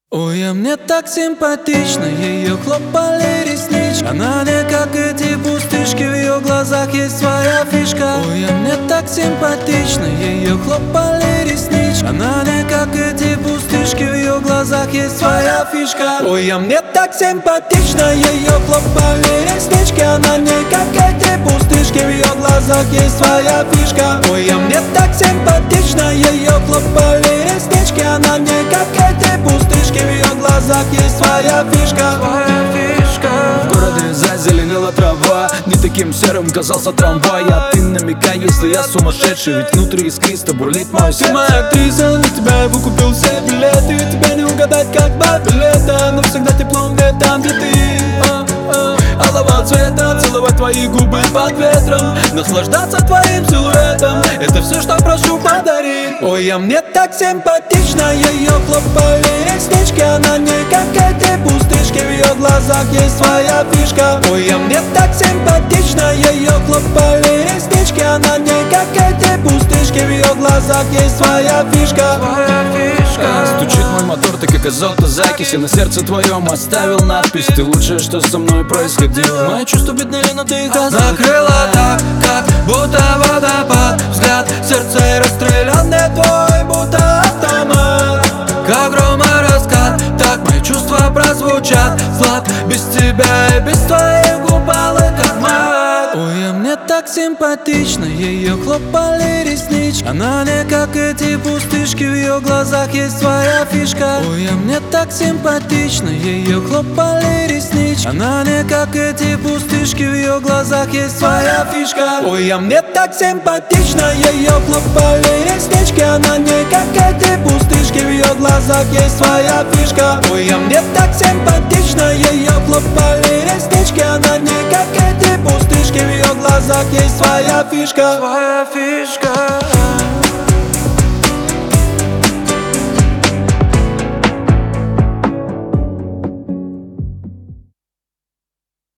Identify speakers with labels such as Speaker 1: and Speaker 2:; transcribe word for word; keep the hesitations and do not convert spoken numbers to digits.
Speaker 1: Ой, а мне так симпатично, ее хлопали реснички. Она не как эти пустышки, в ее глазах есть своя фишка. Ой, а мне так симпатично, ее хлопали реснички. Она не как эти пустышки, в ее глазах есть своя фишка. Ой, а мне так симпатично, ее хлопали реснички. Она не как эти пустышки, в ее глазах есть своя фишка. Ой, а мне так симпатично, ее хлопали реснички. Она не как эти пустышки, в ее глазах есть своя фишка. Своя фишка.
Speaker 2: В городе зазеленела трава, не таким серым казался трамвай. А ты намекай, если я сумасшедший, ведь внутри искристо бурлит мое сердце.
Speaker 1: Ты моя актриса, на тебя я выкупил все билеты. Тебя не угадать, как два билета, но всегда тепло мне там, где ты. а, а. Алого цвета, целовать твои губы под ветром, наслаждаться твоим силуэтом, это все, что прошу, подари. Ой, а мне так симпатично, ее хлопали реснички. Она не как эти пустышки, в ее глазах есть своя фишка. Ой, а мне так симпатично, ее хлопали реснички. Она не как эти пустышки, в ее глазах есть своя фишка. Своя фишка.
Speaker 2: Стучит мой мотор, ты как азота закись. Я на сердце твоем оставил надпись. Ты лучшее, что со мной происходило.
Speaker 1: Мои чувства беднели, но ты их закрыла так, как будто водопад. Взгляд, сердце расстрелянное твой, будто автомат. Как гром и раскат, так мои чувства прозвучат. Злат, без тебя и без твоих губ алый, как мат. Ой, а мне так симпатично, ее хлопали реснички. Она не как эти пустышки, в ее глазах есть своя фишка. Ой, а мне так симпатично, ее хлопали реснички. Она не как эти пустышки, в ее глазах есть своя фишка. Ой, а мне так симпатично, ее хлопали реснички. Она не как эти пустышки, в ее глазах есть своя фишка. Ой, а мне так симпатично, ее хлопали реснички. Она не как эти пустышки, в ее глазах есть своя фишка. Своя фишка.